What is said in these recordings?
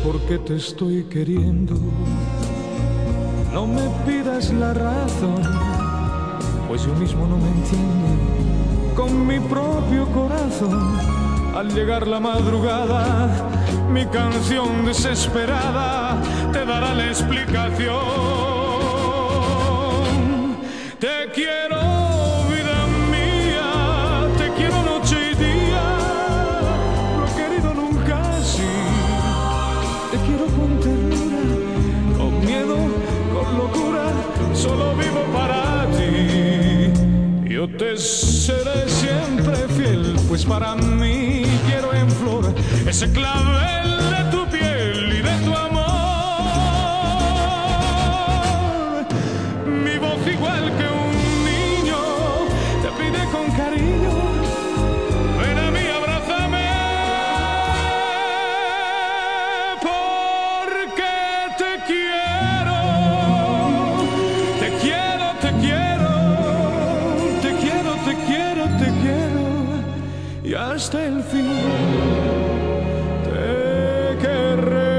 porque te estoy queriendo. No me pidas la razón, pues yo mismo no me entiendo. Con mi propio corazón, al llegar la madrugada, mi canción desesperada te dará la explicación. Te quiero, vida mía, te quiero noche y día. No he querido nunca así. Te quiero con ternura, con miedo, con locura. Solo vivo para ti. Yo te seré siempre fiel, pues para mí quiero en flor ese clavel de tu piel y de tu amor. Mi voz igual que un niño te pide con cariño, ven a mí, abrázame, porque te quiero, te quiero, te quiero, te quiero, te quiero, te quiero, y hasta el fin te querré.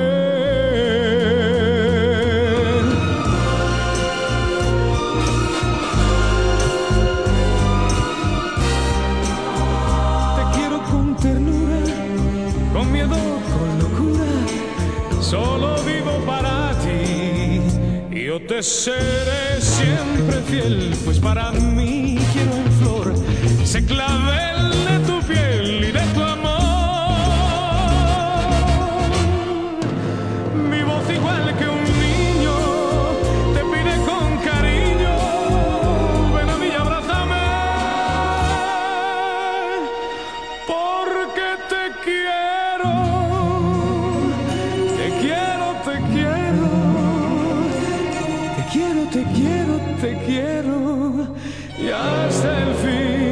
Te quiero con ternura, con miedo, con locura. Solo vivo para ti. Yo te seré siempre fiel, pues para mí quiero en flor ese clavel de tu piel y de tu amor. Mi voz igual que un niño te pide con cariño, ven a mí y abrázame, porque te quiero, te quiero, te quiero, te quiero, te quiero, te quiero, y hasta el fin.